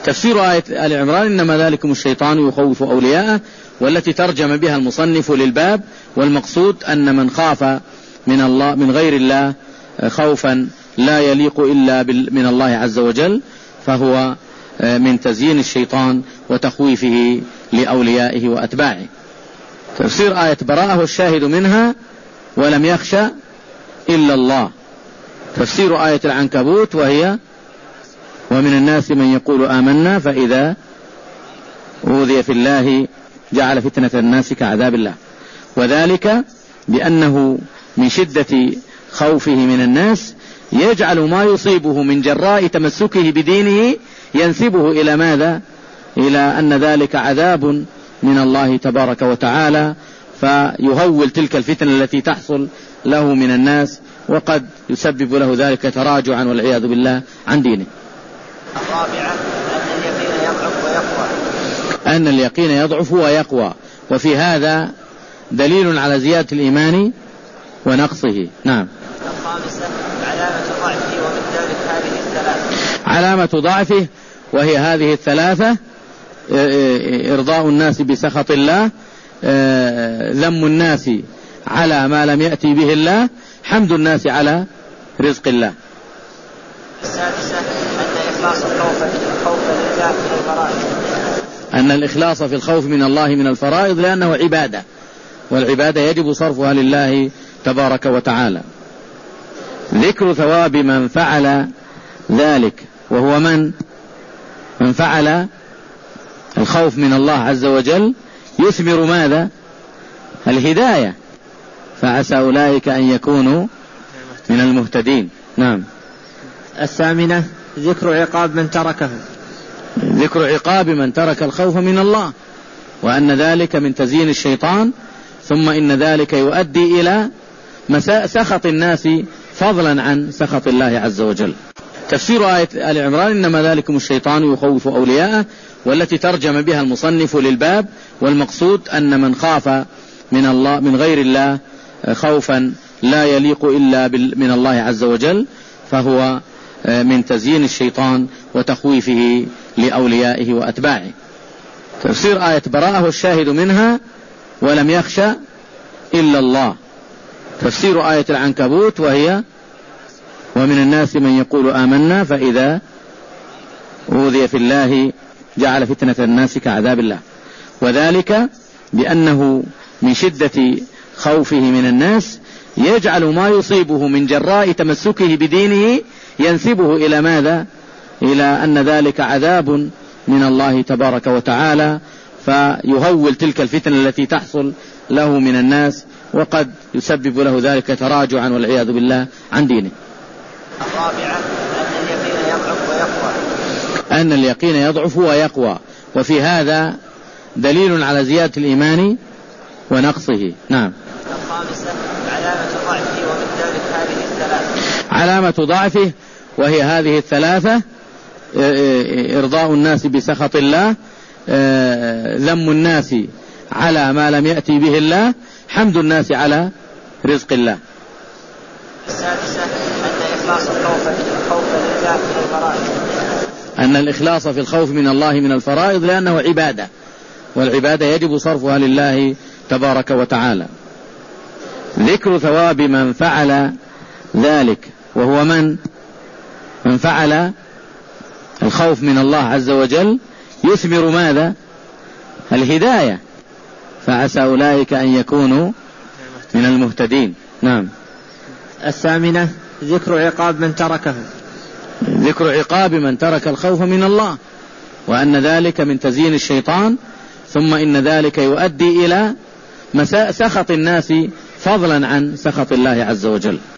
تفسير آية آل عمران إنما ذلكم الشيطان يخوف أولياءه، والتي ترجم بها المصنف للباب، والمقصود أن من خاف من الله من غير الله خوفا لا يليق إلا من الله عز وجل فهو من تزيين الشيطان وتخويفه لأوليائه وأتباعه. تفسير آية براءة والشاهد منها ولم يخش إلا الله. تفسير آية العنكبوت وهي ومن الناس من يقول آمنا فإذا أوذي في الله جعل فتنة الناس كعذاب الله، وذلك بأنه من شدة خوفه من الناس يجعل ما يصيبه من جراء تمسكه بدينه ينسبه إلى ماذا؟ إلى أن ذلك عذاب من الله تبارك وتعالى، فيهول تلك الفتنة التي تحصل له من الناس، وقد يسبب له ذلك تراجعا والعياذ بالله عن دينه. الرابعة أن اليقين يضعف ويقوى، وفي هذا دليل على زيادة الإيمان ونقصه. نعم. الخامسة علامة ضعفه، ومن ذلك هذه الثلاثة. علامة ضعفه وهي هذه الثلاثة: إرضاء الناس بسخط الله، ذم الناس على ما لم يأتي به الله، حمد الناس على رزق الله. السادسة أن الإخلاص في الخوف من الله من الفرائض، لأنه عبادة، والعبادة يجب صرفها لله تبارك وتعالى. ذكر ثواب من فعل ذلك، وهو من فعل الخوف من الله عز وجل يثمر ماذا؟ الهداية، فعسى أولئك أن يكونوا من المهتدين. نعم. الثامنة ذكر عقاب من تركه. ذكر عقاب من ترك الخوف من الله، وأن ذلك من تزيين الشيطان، ثم إن ذلك يؤدي إلى سخط الناس فضلا عن سخط الله عز وجل. تفسير آية آل عمران إنما ذلكم الشيطان يخوف أولياءه، والتي ترجم بها المصنف للباب، والمقصود أن من خاف من غير الله خوفا لا يليق إلا من الله عز وجل فهو من تزيين الشيطان وتخويفه لأوليائه وأتباعه. تفسير آية براءة والشاهد منها ولم يخش إلا الله. تفسير آية العنكبوت وهي ومن الناس من يقول آمنا فإذا أوذي في الله جعل فتنة الناس كعذاب الله، وذلك بأنه من شدة خوفه من الناس يجعل ما يصيبه من جراء تمسكه بدينه ينسبه إلى ماذا؟ إلى أن ذلك عذاب من الله تبارك وتعالى، فيهول تلك الفتنة التي تحصل له من الناس، وقد يسبب له ذلك تراجعا والعياذ بالله عن دينه. الرابعة أن اليقين يضعف ويقوى، وفي هذا دليل على زيادة الإيمان ونقصه. نعم. الخامسة علامة ضعفه، ومن ذلك هذه الثلاثة. علامة ضعفه وهي هذه الثلاثة: إرضاء الناس بسخط الله، ذم الناس على ما لم يأتي به الله، حمد الناس على رزق الله. السادسة أن الإخلاص في الخوف من الله من الفرائض، لأنه عبادة، والعبادة يجب صرفها لله تبارك وتعالى. ذكر ثواب من فعل ذلك، وهو من فعل الخوف من الله عز وجل يثمر ماذا؟ الهداية، فعسى أولئك أن يكونوا من المهتدين. نعم. الثامنة ذكر عقاب من تركه. ذكر عقاب من ترك الخوف من الله، وأن ذلك من تزيين الشيطان، ثم إن ذلك يؤدي إلى سخط الناس فضلا عن سخط الله عز وجل.